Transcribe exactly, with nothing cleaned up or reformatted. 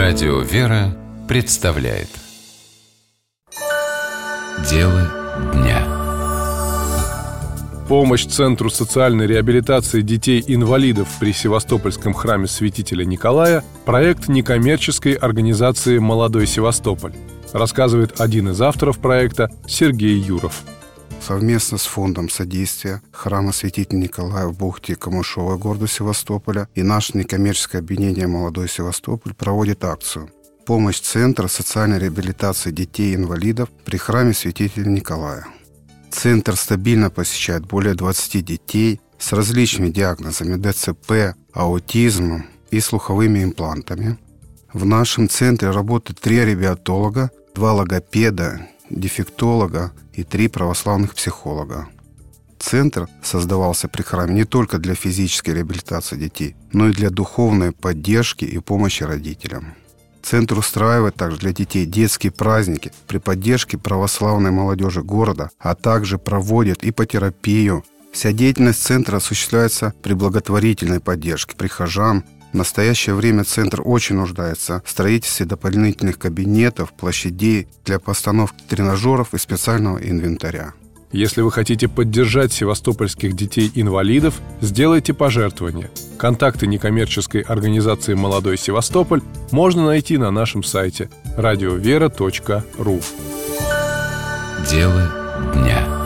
Радио «Вера» представляет Дело дня. Помощь Центру социальной реабилитации детей-инвалидов при Севастопольском храме святителя Николая – проект некоммерческой организации «Молодой Севастополь», рассказывает один из авторов проекта Сергей Юров. Совместно с фондом содействия храма святителя Николая в бухте Камышовой города Севастополя и наше некоммерческое объединение «Молодой Севастополь» проводит акцию «Помощь Центра социальной реабилитации детей-инвалидов при храме святителя Николая». Центр стабильно посещает более двадцати детей с различными диагнозами дэ цэ пэ, аутизмом и слуховыми имплантами. В нашем центре работают три реабилитолога, два логопеда, дефектолога и три православных психолога. Центр создавался при храме не только для физической реабилитации детей, но и для духовной поддержки и помощи родителям. Центр устраивает также для детей детские праздники при поддержке православной молодежи города, а также проводит ипотерапию. Вся деятельность центра осуществляется при благотворительной поддержке прихожан. В настоящее время центр очень нуждается в строительстве дополнительных кабинетов, площадей для постановки тренажеров и специального инвентаря. Если вы хотите поддержать севастопольских детей-инвалидов, сделайте пожертвование. Контакты некоммерческой организации «Молодой Севастополь» можно найти на нашем сайте радиовера точка ру. Дело дня.